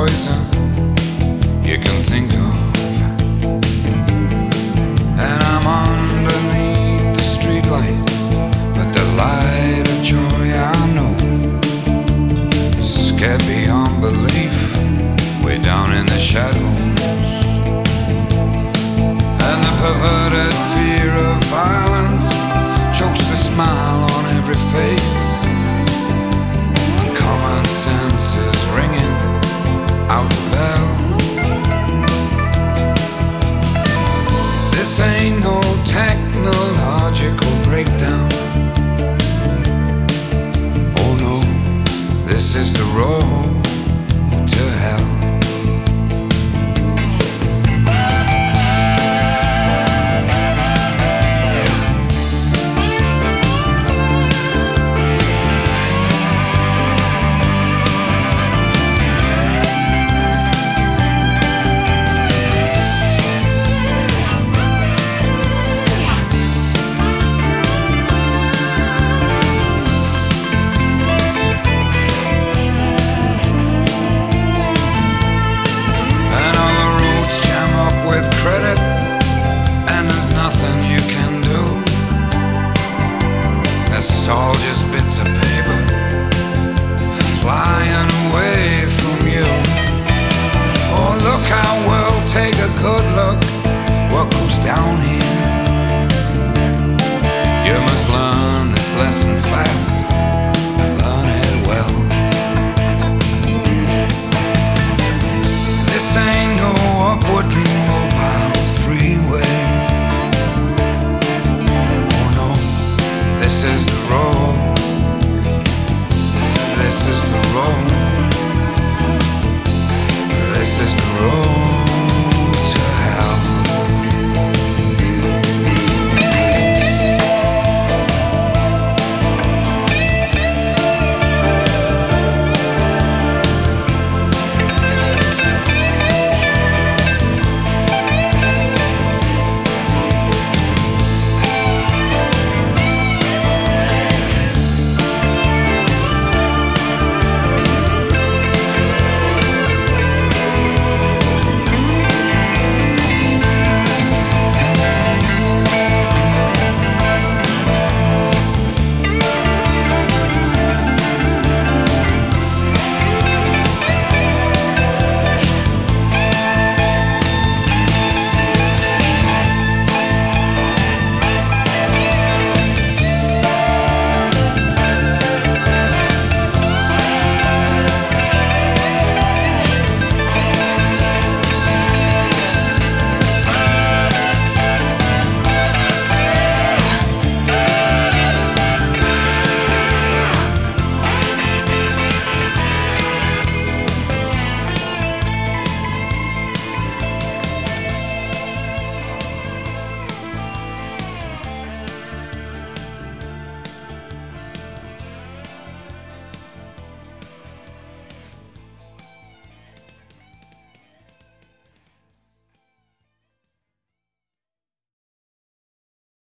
poison you can think of. And I'm underneath the streetlight, but the light of joy I know, scared beyond belief, way down in the shadows. And the perverted fear of violence chokes the smile on every face, and common sense is ringing out the bell. This ain't no technological breakdown. Oh no, this is the road to hell. It's all just bits of paper flying away from you. Oh, look our world, take a good look what goes down here. You must learn this lesson fast.